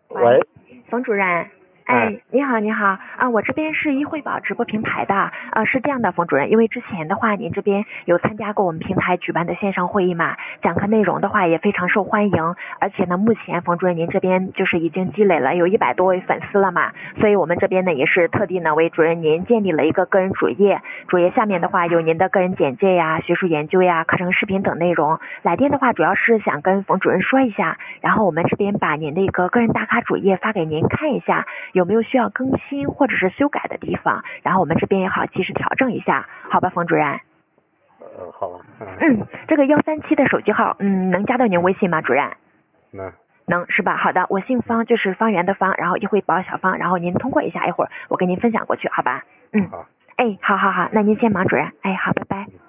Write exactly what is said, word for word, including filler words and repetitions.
喂， 冯主任。哎，你好，你好啊！我这边是一汇宝直播平台的啊，是这样的，冯主任，因为之前的话，您这边有参加过我们平台举办的线上会议嘛，讲课内容的话也非常受欢迎，而且呢，目前冯主任您这边就是已经积累了有一百多位粉丝了嘛，所以我们这边呢也是特地呢为主任您建立了一个个人主页，主页下面的话有您的个人简介呀、学术研究呀、课程视频等内容。来电的话主要是想跟冯主任说一下，然后我们这边把您的一个个人大咖主页发给您看一下。有没有需要更新或者是修改的地方，然后我们这边也好及时调整一下，好吧，冯主任？ 呃，好吧。嗯， 嗯这个幺三七的手机号，嗯，能加到您微信吗，主任？ 能。 能是吧？好的，我姓方，就是方圆的方，然后一会宝小方，然后您通过一下，一会儿我给您分享过去，好吧？嗯， 好。 哎，好好好，那您先忙，主任。哎，好，拜拜。